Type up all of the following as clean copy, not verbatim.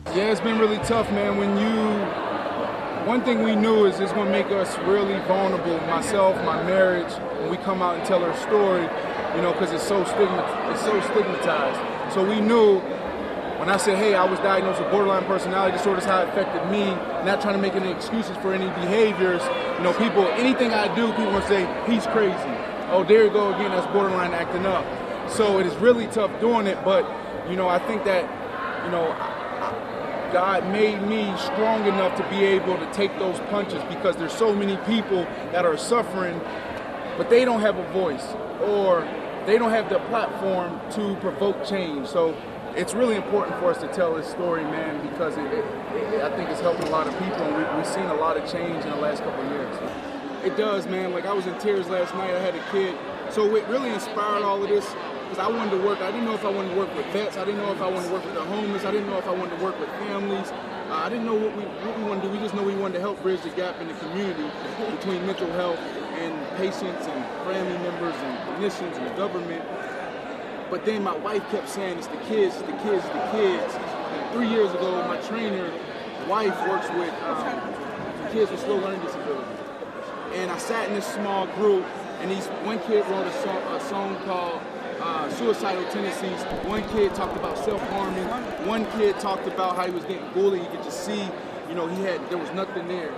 Yeah, it's been really tough, man. One thing we knew is it's going to make us really vulnerable. Myself, my marriage, when we come out and tell our story, because it's so stigmatized. So we knew when I said, hey, I was diagnosed with borderline personality disorder, how it affected me, not trying to make any excuses for any behaviors. People, anything I do, people will say, he's crazy. Oh, there you go again, that's borderline acting up. So it is really tough doing it, but, I think that, God made me strong enough to be able to take those punches because there's so many people that are suffering, but they don't have a voice or they don't have the platform to provoke change. So it's really important for us to tell this story, man, because I think it's helping a lot of people, and we've seen a lot of change in the last couple of years. It does, man. Like, I was in tears last night. I had a kid. So it really inspired all of this because I wanted to work. I didn't know if I wanted to work with vets. I didn't know if I wanted to work with the homeless. I didn't know if I wanted to work with families. I didn't know what we wanted to do. We just know we wanted to help bridge the gap in the community between mental health and patients and family members and clinicians and the government. But then my wife kept saying, it's the kids, it's the kids, it's the kids. And 3 years ago, my trainer wife works with kids with slow learning disabilities. And I sat in this small group, and one kid wrote a song called Suicidal Tendencies. One kid talked about self-harming. One kid talked about how he was getting bullied. You could just see, there was nothing there.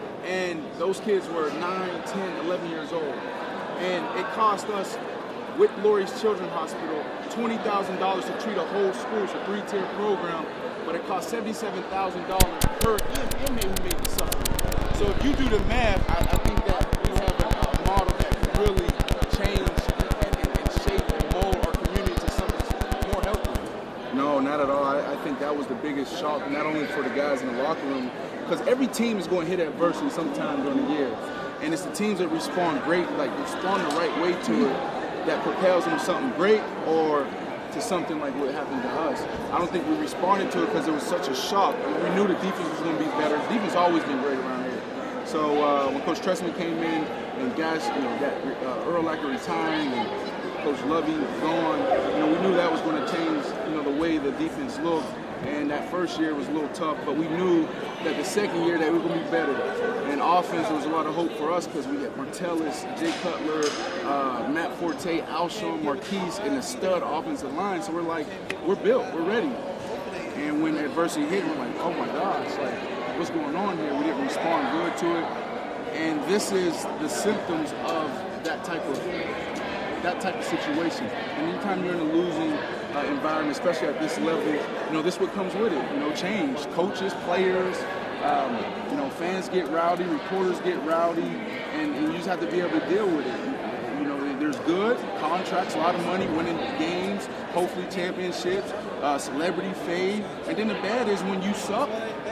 And those kids were 9, 10, 11 years old. And it cost us, with Lurie's Children's Hospital, $20,000 to treat a whole school. It's a 3-tier program, but it cost $77,000 per inmate who may be suffering. So if you do the math, I think that we have a model that can really change and shape and mold our community to something that's more healthy. No, not at all. I think that was the biggest shock, not only for the guys in the locker room, because every team is going to hit adversity sometime during the year. And it's the teams that respond the right way to it, that propels them to something great or to something like what happened to us. I don't think we responded to it because it was such a shock. We knew the defense was going to be better. The defense has always been great around here. So when Coach Trestman came in and guys, got Urlacher retiring and Coach Lovey gone, we knew that was going to change, the way the defense looked. And that first year was a little tough, but we knew that the second year that we were going to be better. And offense, there was a lot of hope for us because we had Martellus, Jay Cutler, Matt Forte, Alshon, Marquise, and a stud offensive line. So we're built, we're ready. And when adversity hit, we're like, oh my gosh, what's going on here? We didn't respond good to it. And this is the symptoms of that type of situation. And anytime you're in a losing environment, especially at this level, this is what comes with it. Change. Coaches, players, fans get rowdy, reporters get rowdy, and you just have to be able to deal with it. There's good contracts, a lot of money, winning games, hopefully championships, celebrity fame, and then the bad is when you suck,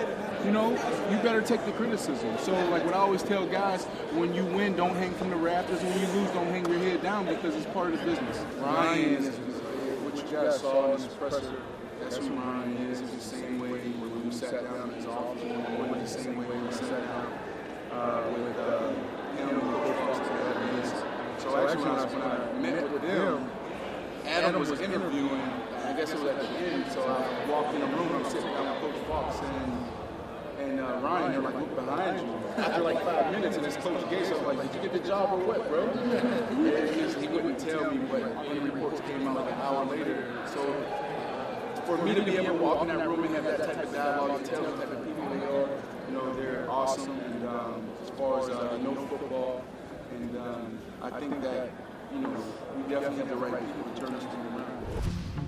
you better take the criticism. So what I always tell guys, when you win, don't hang from the rafters. When you lose, don't hang your head down because it's part of the business. Ryan is what you guys saw in his presser. That's who Ryan is. He's the same way when we sat down in his office, or the same way we sat down with him and the coach together. So actually, when I met with him, Adam was interviewing. I guess it was at the end. So I walked in the room. I'm sitting down with Coach Fox and Ryan, they're like, look behind you. After 5 minutes, and this Coach Gates, I was like, did you get the job or what, bro? And he wouldn't tell me, but when the reports came out an hour later. So for me to be able to walk in that room and have that type of dialogue and tell the type of people they are, they're awesome. And as far as football, and I think that, we definitely have the right people to turn this thing around.